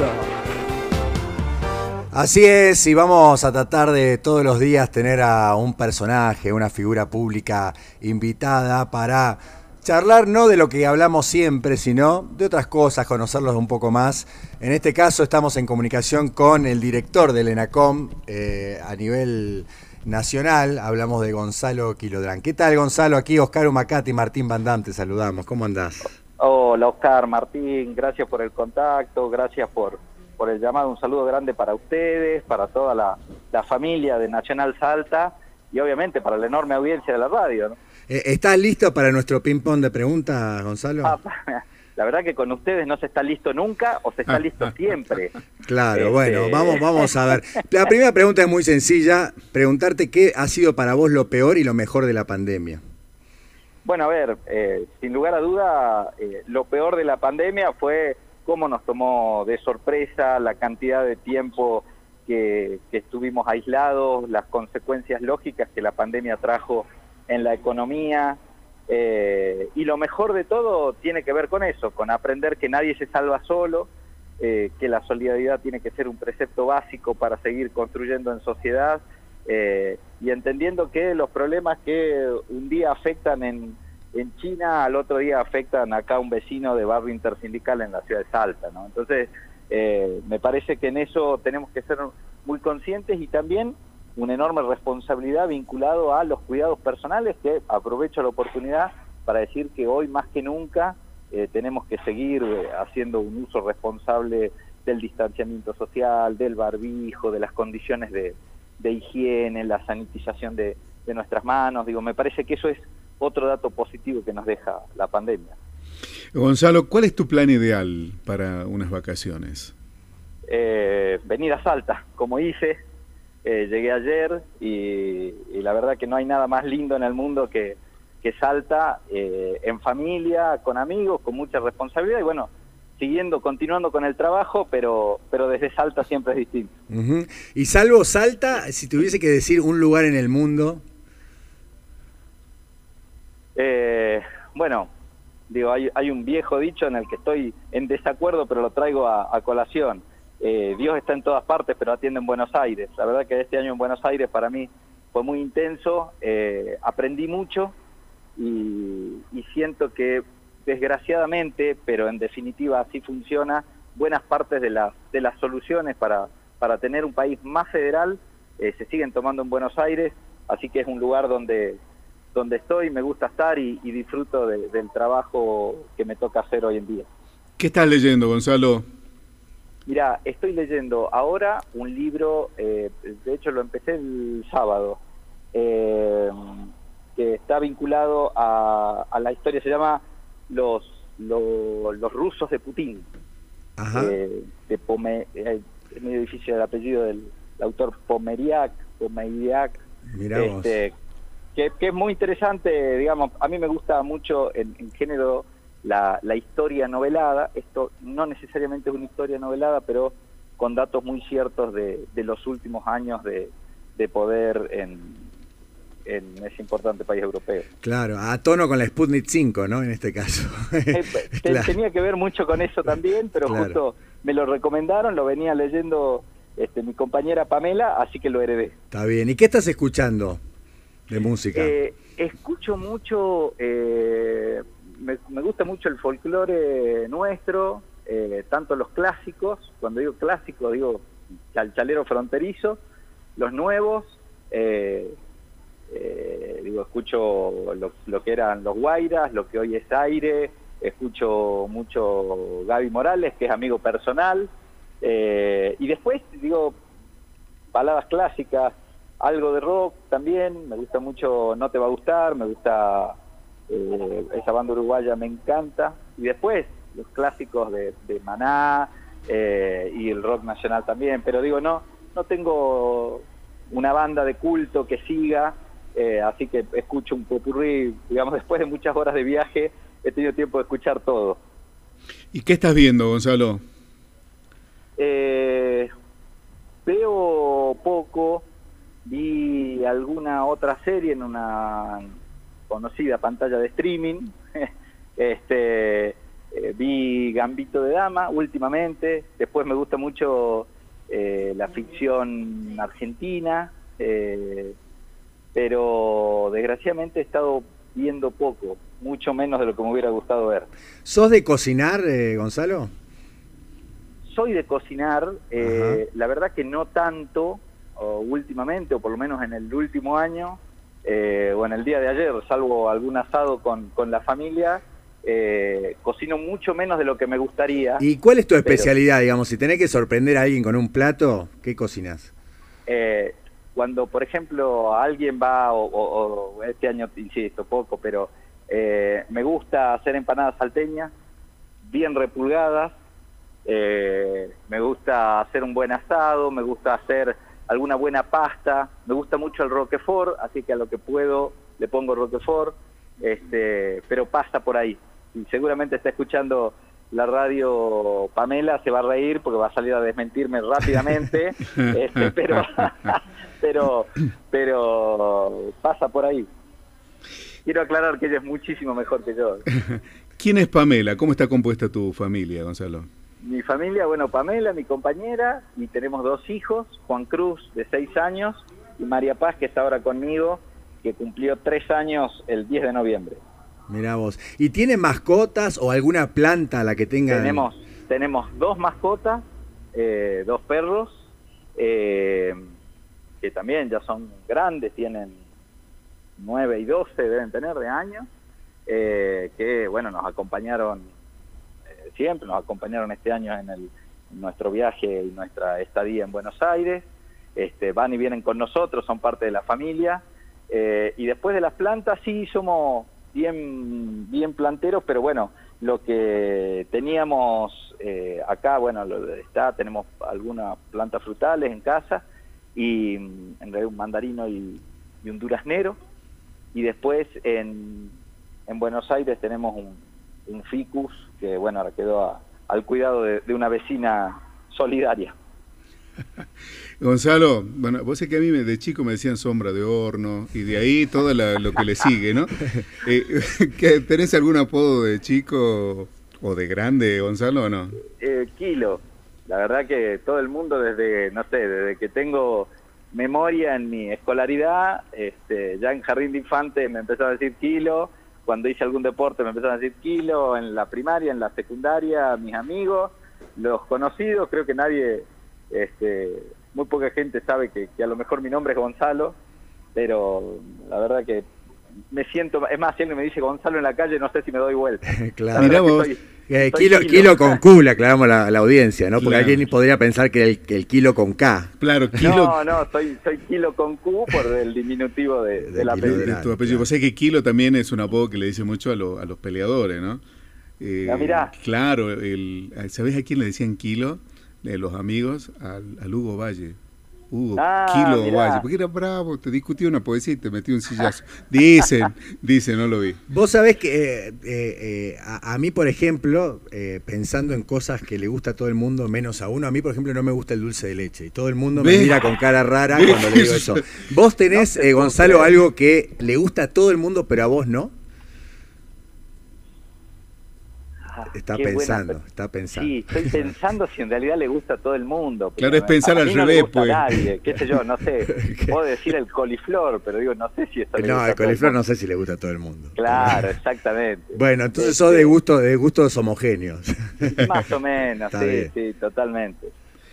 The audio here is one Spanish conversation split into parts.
Salta. Así es, y vamos a tratar de todos los días tener a un personaje, una figura pública invitada para charlar no de lo que hablamos siempre, sino de otras cosas, conocerlos un poco más. En este caso estamos en comunicación con el director del ENACOM a nivel nacional. Hablamos de Gonzalo Quilodrán. ¿Qué tal, Gonzalo? Aquí Oscar Humacati y Martín Van Dam, te saludamos. ¿Cómo andás? Hola, Oscar, Martín, gracias por el contacto, gracias por el llamado. Un saludo grande para ustedes, para toda la familia de Nacional Salta y obviamente para la enorme audiencia de la radio, ¿no? ¿Estás listo para nuestro ping-pong de preguntas, Gonzalo? La verdad que con ustedes no se está listo nunca o se está listo siempre. Claro, bueno, vamos a ver. La primera pregunta es muy sencilla, preguntarte qué ha sido para vos lo peor y lo mejor de la pandemia. Bueno, a ver, sin lugar a duda, lo peor de la pandemia fue cómo nos tomó de sorpresa, la cantidad de tiempo que estuvimos aislados, las consecuencias lógicas que la pandemia trajo en la economía, y lo mejor de todo tiene que ver con eso, con aprender que nadie se salva solo, que la solidaridad tiene que ser un precepto básico para seguir construyendo en sociedad, y entendiendo que los problemas que un día afectan en China, al otro día afectan acá a un vecino de barrio intersindical en la ciudad de Salta, ¿no? Entonces, me parece que en eso tenemos que ser muy conscientes y también una enorme responsabilidad vinculado a los cuidados personales, que aprovecho la oportunidad para decir que hoy más que nunca tenemos que seguir haciendo un uso responsable del distanciamiento social, del barbijo, de las condiciones de higiene, la sanitización de nuestras manos. Digo, me parece que eso es otro dato positivo que nos deja la pandemia. Gonzalo, ¿cuál es tu plan ideal para unas vacaciones? Venir a Salta, como hice, llegué ayer y la verdad que no hay nada más lindo en el mundo que Salta, en familia, con amigos, con mucha responsabilidad y bueno, continuando con el trabajo, pero desde Salta siempre es distinto. Uh-huh. Y salvo Salta, si tuviese que decir un lugar en el mundo... Bueno, digo, hay un viejo dicho en el que estoy en desacuerdo, pero lo traigo a colación. Dios está en todas partes, pero atiende en Buenos Aires. La verdad que este año en Buenos Aires para mí fue muy intenso, aprendí mucho y siento que desgraciadamente, pero en definitiva así funciona, buenas partes de las soluciones para tener un país más federal se siguen tomando en Buenos Aires, así que es un lugar donde estoy, me gusta estar y disfruto del trabajo que me toca hacer hoy en día. ¿Qué estás leyendo, Gonzalo? Mira, estoy leyendo ahora un libro, de hecho lo empecé el sábado, que está vinculado a la historia, se llama Los rusos de Putin. Ajá. Es medio difícil el apellido del autor Pomeriak. Mirá vos. Que es muy interesante, digamos, a mí me gusta mucho en género la historia novelada. Esto no necesariamente es una historia novelada, pero con datos muy ciertos de los últimos años de poder en ese importante país europeo. Claro, a tono con la Sputnik 5, ¿no? En este caso. Claro. Tenía que ver mucho con eso también, pero claro, justo me lo recomendaron, lo venía leyendo mi compañera Pamela, así que lo heredé. Está bien. ¿Y qué estás escuchando de música? Escucho mucho, me gusta mucho el folclore nuestro, tanto los clásicos, cuando digo clásico digo chalchalero fronterizo, los nuevos, digo, escucho lo que eran los Guairas, lo que hoy es Aire, escucho mucho Gaby Morales, que es amigo personal, y después, digo, baladas clásicas, algo de rock también, me gusta mucho No Te Va a Gustar, me gusta esa banda uruguaya, me encanta, y después los clásicos de Maná, y el rock nacional también, pero digo, no tengo una banda de culto que siga, así que escucho un popurrí, digamos, después de muchas horas de viaje, he tenido tiempo de escuchar todo. ¿Y qué estás viendo, Gonzalo? Veo poco, vi alguna otra serie en una conocida pantalla de streaming, Vi Gambito de Dama últimamente, después me gusta mucho la ficción argentina, pero desgraciadamente he estado viendo poco, mucho menos de lo que me hubiera gustado ver. ¿Sos de cocinar, Gonzalo? Soy de cocinar, la verdad que no tanto últimamente, o por lo menos en el último año, o en el día de ayer, salvo algún asado con la familia, cocino mucho menos de lo que me gustaría. ¿Y cuál es tu especialidad, digamos? Si tenés que sorprender a alguien con un plato, ¿qué cocinas? Cuando, por ejemplo, alguien va, o este año, insisto, poco, pero me gusta hacer empanadas salteñas, bien repulgadas, me gusta hacer un buen asado, me gusta hacer alguna buena pasta, me gusta mucho el Roquefort, así que a lo que puedo le pongo Roquefort, pero pasa por ahí. Y seguramente está escuchando la radio Pamela, se va a reír porque va a salir a desmentirme rápidamente, pero pasa por ahí. Quiero aclarar que ella es muchísimo mejor que yo. ¿Quién es Pamela? ¿Cómo está compuesta tu familia, Gonzalo? Mi familia, bueno, Pamela, mi compañera, y tenemos 2 hijos, Juan Cruz, de 6 años, y María Paz, que está ahora conmigo, que cumplió 3 años el 10 de noviembre. Mirá vos. ¿Y tiene mascotas o alguna planta a la que tengan? Tenemos 2 mascotas, 2 perros, que también ya son grandes, tienen 9 y 12, deben tener de años, que, bueno, nos acompañaron siempre, nos acompañaron este año en nuestro viaje y nuestra estadía en Buenos Aires, van y vienen con nosotros, son parte de la familia, y después de las plantas sí somos bien planteros, pero bueno, lo que teníamos acá, bueno, tenemos algunas plantas frutales en casa, y en realidad un mandarino y un duraznero, y después en Buenos Aires tenemos un ficus que, bueno, ahora quedó al cuidado de una vecina solidaria. Gonzalo, bueno, vos sé que a mí de chico me decían sombra de horno, y de ahí todo lo que le sigue, ¿no? ¿Tenés algún apodo de chico o de grande, Gonzalo, o no? Kilo. La verdad que todo el mundo desde que tengo memoria en mi escolaridad, ya en jardín de infantes me empezaron a decir Kilo, cuando hice algún deporte me empezaron a decir Kilo, en la primaria, en la secundaria, mis amigos, los conocidos, creo que nadie, muy poca gente sabe que a lo mejor mi nombre es Gonzalo, pero la verdad que me siento, es más, si alguien me dice Gonzalo en la calle, no sé si me doy vuelta. Claro. Mirá vos, kilo con Q, le aclaramos la audiencia, ¿no? Porque claro, alguien podría pensar que el kilo con K. Claro, kilo. No, soy Kilo con Q por el diminutivo del apellido. De tu apellido. Vos sabés que Kilo también es un apodo que le dice mucho a los peleadores, ¿no? Mirá. Claro, ¿sabés a quién le decían Kilo? Los amigos, al Hugo Valle. Kilo mirá. Valle, porque era bravo, te discutía una poesía y te metía un sillazo. Dicen, no lo vi. Vos sabés que a mí, por ejemplo, pensando en cosas que le gusta a todo el mundo, menos a uno, a mí, por ejemplo, no me gusta el dulce de leche. Y todo el mundo me mira con cara rara cuando le digo eso. ¿Vos tenés, Gonzalo, algo que le gusta a todo el mundo, pero a vos no? Está pensando. Sí, estoy pensando si en realidad le gusta a todo el mundo. Claro, es pensar al revés, pues. A nadie, qué sé yo, no sé. Puedo decir el coliflor, pero digo, no sé si eso le gusta. No, el coliflor no sé si le gusta a todo el mundo. Claro, exactpero, bueno, entonces sos de gustos homogéneos. Más o menos, sí, totalmente.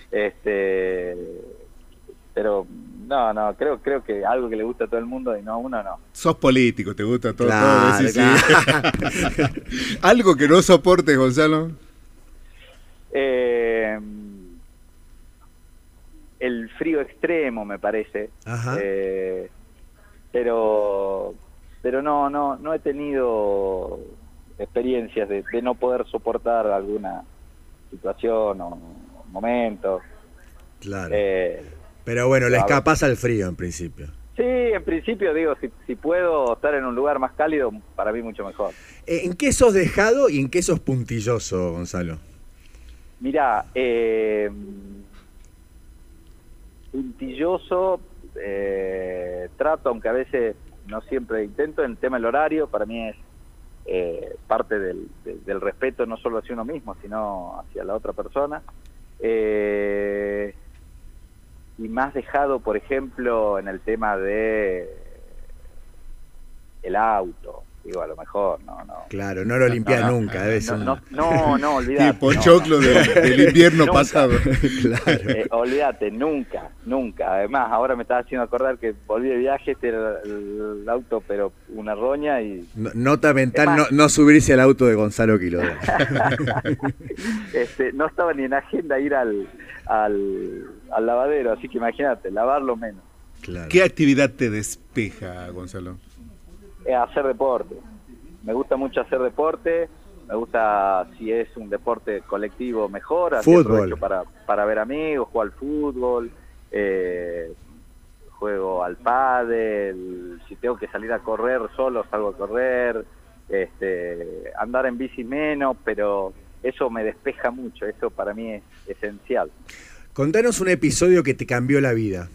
Pero no, creo que algo que le gusta a todo el mundo y no a uno no. Sos político, te gusta todo. Claro, todo sí. ¿Algo que no soportes, Gonzalo? El frío extremo, me parece. Ajá. Pero no he tenido experiencias de no poder soportar alguna situación o momento. Claro. Pero bueno, le escapás al frío en principio. Sí, en principio digo, si puedo estar en un lugar más cálido, para mí mucho mejor. ¿En qué sos dejado y en qué sos puntilloso, Gonzalo? Mirá, puntilloso, trato, aunque a veces no siempre intento, en el tema del horario, para mí es parte del respeto no solo hacia uno mismo, sino hacia la otra persona. Y más dejado, por ejemplo, en el tema de el auto. Digo, a lo mejor, no. Claro, no lo limpias nunca, debe ser No, olvidate. Tipo choclo del invierno nunca. pasado. Claro. Olvídate, nunca. Además, ahora me estaba haciendo acordar que volví de viaje, este era el auto, pero una roña y... Nota mental, no subirse al auto de Gonzalo Quiroga. No estaba ni en agenda ir al lavadero, así que imagínate, lavarlo menos. Claro. ¿Qué actividad te despeja, Gonzalo? Hacer deporte. Me gusta mucho hacer deporte. Me gusta, si es un deporte colectivo, mejor. Así Fútbol. Para ver amigos, juego al fútbol, juego al pádel. Si tengo que salir a correr solo, salgo a correr. Andar en bici menos, pero eso me despeja mucho. Eso para mí es esencial. Contanos un episodio que te cambió la vida.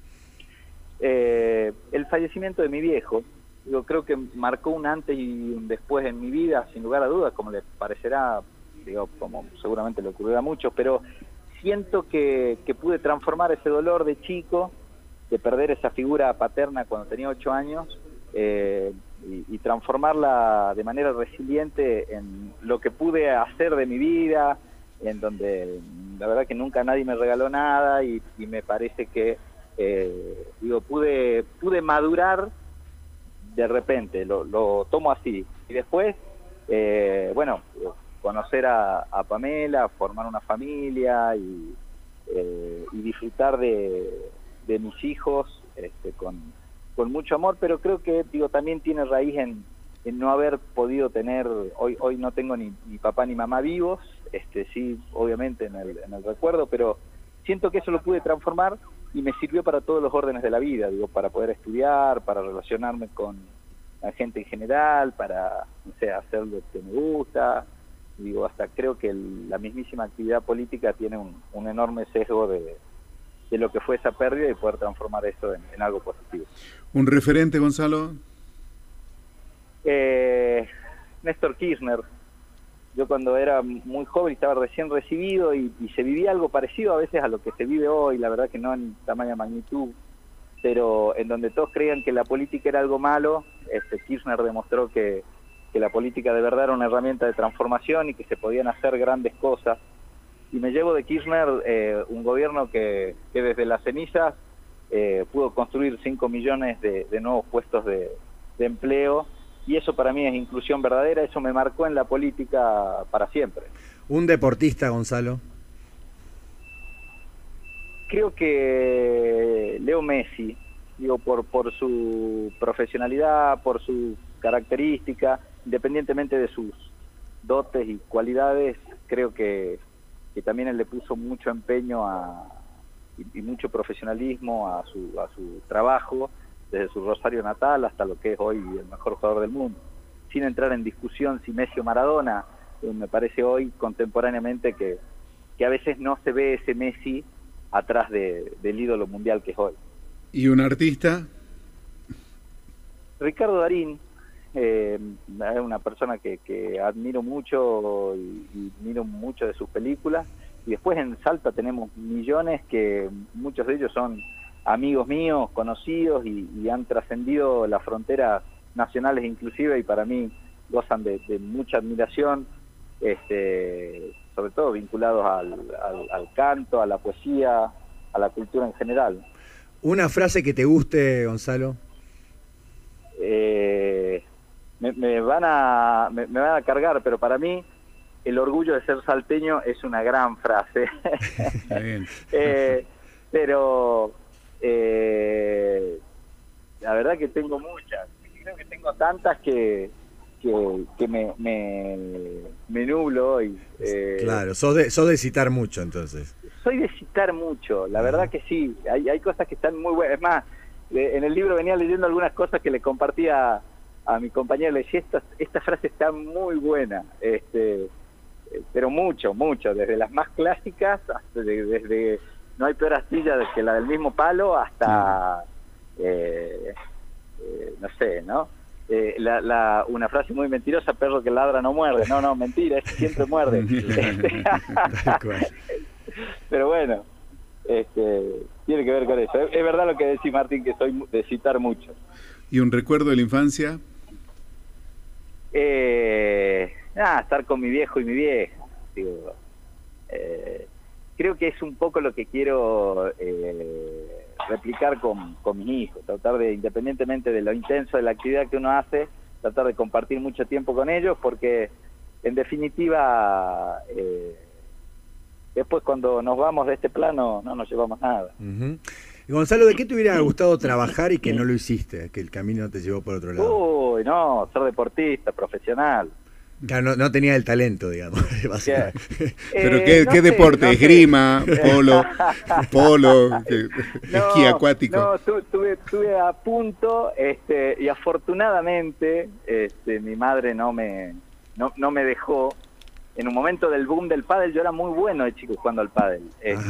El fallecimiento de mi viejo. Yo creo que marcó un antes y un después en mi vida, sin lugar a dudas, como le parecerá, como seguramente le ocurrirá a muchos, pero siento que pude transformar ese dolor de chico, de perder esa figura paterna cuando tenía 8 años, y transformarla de manera resiliente en lo que pude hacer de mi vida, en donde la verdad que nunca nadie me regaló nada, y me parece que pude madurar de repente, lo tomo así. Y después, conocer a Pamela, formar una familia y disfrutar de mis hijos con mucho amor, pero creo que también tiene raíz en no haber podido tener, hoy no tengo ni papá ni mamá vivos, sí, obviamente en el recuerdo, pero siento que eso lo pude transformar y me sirvió para todos los órdenes de la vida, para poder estudiar, para relacionarme con la gente en general, para, hacer lo que me gusta, hasta creo que la mismísima actividad política tiene un enorme sesgo de lo que fue esa pérdida y poder transformar eso en algo positivo. ¿Un referente, Gonzalo? Néstor Kirchner. Yo cuando era muy joven estaba recién recibido y se vivía algo parecido a veces a lo que se vive hoy, la verdad que no en tamaña magnitud, pero en donde todos creían que la política era algo malo, Kirchner demostró que la política de verdad era una herramienta de transformación y que se podían hacer grandes cosas. Y me llevo de Kirchner un gobierno que desde las cenizas pudo construir 5 millones de nuevos puestos de empleo, y eso para mí es inclusión verdadera, eso me marcó en la política para siempre. ¿Un deportista, Gonzalo? Creo que Leo Messi, por su profesionalidad, por su característica, independientemente de sus dotes y cualidades, creo que también él le puso mucho empeño y mucho profesionalismo a su trabajo, desde su Rosario natal hasta lo que es hoy el mejor jugador del mundo. Sin entrar en discusión si Messi o Maradona, me parece hoy contemporáneamente que a veces no se ve ese Messi atrás del ídolo mundial que es hoy. ¿Y un artista? Ricardo Darín, es una persona que admiro mucho y miro mucho de sus películas. Y después en Salta tenemos millones que muchos de ellos son amigos míos, conocidos y han trascendido las fronteras nacionales inclusive, y para mí gozan de mucha admiración, sobre todo vinculados al canto, a la poesía, a la cultura en general. ¿Una frase que te guste, Gonzalo? Me van a cargar, pero para mí el orgullo de ser salteño es una gran frase. Está bien. Pero la verdad que tengo muchas, creo que tengo tantas que me nublo hoy. Claro, sos de citar mucho, entonces. Soy de citar mucho, la verdad que sí, hay cosas que están muy buenas. Es más, en el libro venía leyendo algunas cosas que le compartía a mi compañero, le decía, esta frase está muy buena, pero mucho, desde las más clásicas, hasta desde no hay peor astilla que la del mismo palo, hasta, no sé, ¿no? una frase muy mentirosa: perro que ladra no muerde. No, mentira, ese siempre muerde. Pero bueno, tiene que ver con eso. Es verdad lo que decís, Martín, que soy de citar mucho. ¿Y un recuerdo de la infancia? Estar con mi viejo y mi vieja. Digo, creo que es un poco lo que quiero replicar con mis hijos, tratar de, independientemente de lo intenso de la actividad que uno hace, tratar de compartir mucho tiempo con ellos, porque en definitiva después cuando nos vamos de este plano no nos llevamos nada. Uh-huh. Y Gonzalo, ¿de qué te hubiera gustado trabajar y que no lo hiciste? Que el camino te llevó por otro lado. Uy, no, ser deportista, profesional. Claro, no tenía el talento, digamos. ¿Pero qué deporte? No ¿esgrima, polo, esquí acuático? No, estuve a punto, y afortunadamente mi madre no me dejó. En un momento del boom del pádel, yo era muy bueno de chico jugando al pádel.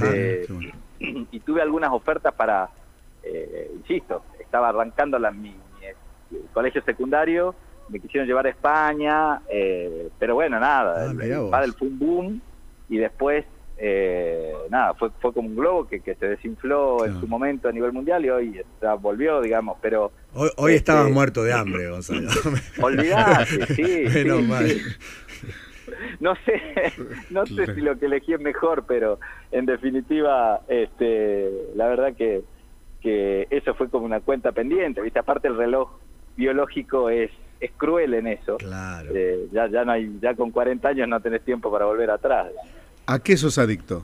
Y tuve algunas ofertas para, insisto, estaba arrancando mi colegio secundario, me quisieron llevar a España, pero bueno, nada, el pádel fue un boom, y después, nada, fue como un globo que se desinfló en su momento a nivel mundial, y hoy volvió, digamos, pero... Hoy estabas muerto de hambre, Gonzalo. Olvidate, sí. Menos mal. No sé si lo que elegí es mejor, pero en definitiva, la verdad que eso fue como una cuenta pendiente, ¿viste? Aparte el reloj biológico es cruel en eso. Claro. Ya no hay, ya con 40 años no tenés tiempo para volver atrás. ¿A qué sos adicto?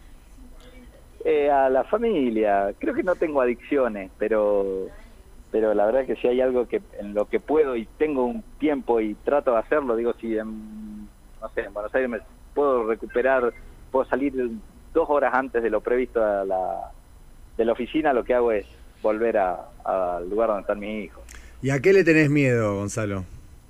A la familia. Creo que no tengo adicciones, pero la verdad que si hay algo en lo que puedo y tengo un tiempo y trato de hacerlo, digo, si no sé, en Buenos Aires me puedo recuperar, puedo salir 2 horas antes de lo previsto de la oficina, lo que hago es volver al lugar donde están mis hijos. ¿Y a qué le tenés miedo, Gonzalo?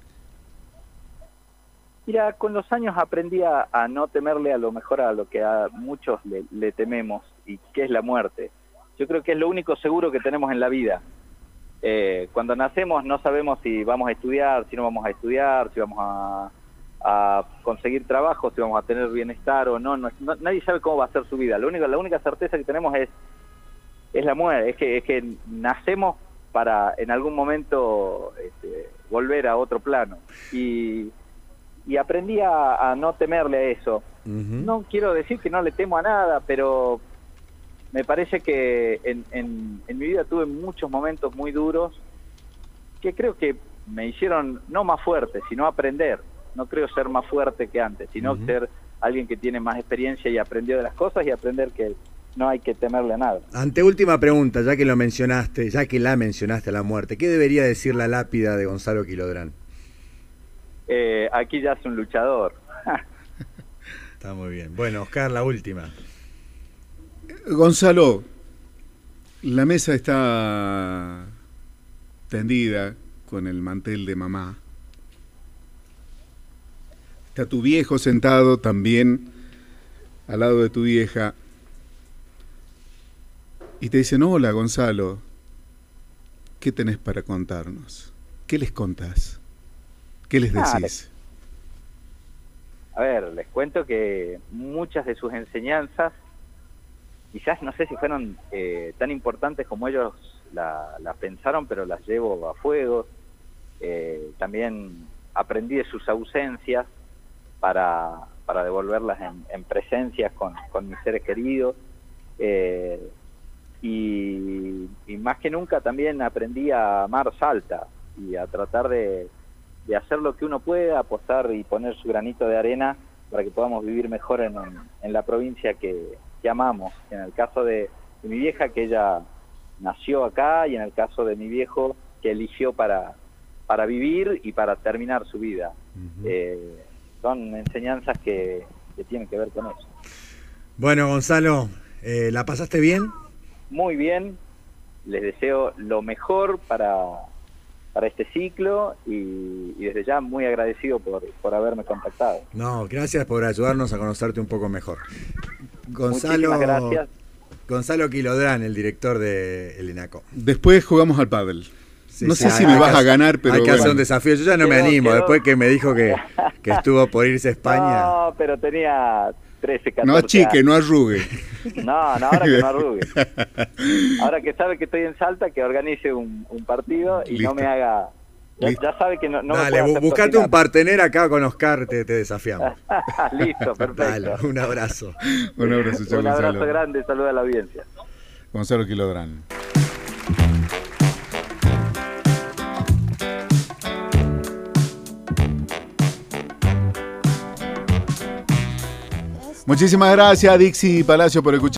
Mira, con los años aprendí a no temerle a lo mejor a lo que a muchos le tememos, y que es la muerte. Yo creo que es lo único seguro que tenemos en la vida. Cuando nacemos no sabemos si vamos a estudiar, si no vamos a estudiar, si vamos a conseguir trabajo, si vamos a tener bienestar o no, nadie sabe cómo va a ser su vida. La única certeza que tenemos es la muerte, es que nacemos para en algún momento volver a otro plano, y aprendí a no temerle a eso. Uh-huh. No quiero decir que no le temo a nada, pero me parece que en mi vida tuve muchos momentos muy duros que creo que me hicieron no más fuerte, sino aprender. No creo ser más fuerte que antes, sino ser alguien que tiene más experiencia y aprendió de las cosas, y aprender que no hay que temerle a nada. Anteúltima pregunta, ya que la mencionaste a la muerte, ¿qué debería decir la lápida de Gonzalo Quilodrán? Aquí ya es un luchador. Está muy bien. Bueno, Oscar, la última. Gonzalo, la mesa está tendida con el mantel de mamá. Está tu viejo sentado también al lado de tu vieja, y te dicen: hola, Gonzalo, ¿qué tenés para contarnos? ¿Qué les contás? ¿Qué les decís? A ver, les cuento que muchas de sus enseñanzas, quizás no sé si fueron tan importantes como ellos la pensaron, pero las llevo a fuego. También aprendí de sus ausencias para devolverlas en presencias con mis seres queridos, y más que nunca también aprendí a amar Salta y a tratar de hacer lo que uno puede, apostar y poner su granito de arena para que podamos vivir mejor en la provincia que amamos. En el caso de mi vieja, que ella nació acá, y en el caso de mi viejo, que eligió para vivir y para terminar su vida. Uh-huh. Son enseñanzas que tienen que ver con eso. Bueno, Gonzalo, ¿la pasaste bien? Muy bien, les deseo lo mejor para este ciclo, y desde ya muy agradecido por haberme contactado. No, gracias por ayudarnos a conocerte un poco mejor. Gonzalo, muchísimas gracias. Gonzalo Quilodrán, el director de el ENACO. Después jugamos al pádel. no sé si me vas a ganar, pero hay que hacer bueno. un desafío. Yo ya no me animo. Después que me dijo que estuvo por irse a España. No, pero tenía 13, 14 No achique, años. no arrugue. No, ahora que no arrugue. Ahora que sabe que estoy en Salta, que organice un partido y Listo. no me haga... Ya sabe que no me Dale, puede hacer buscate cocinar. un partener acá con Oscar, te desafiamos. Listo, perfecto. Dale, un abrazo. Un abrazo, chao, Un abrazo Gonzalo. grande, saluda a la audiencia. Gonzalo Quilodrán. Muchísimas gracias, Dixie Palacio, por escuchar.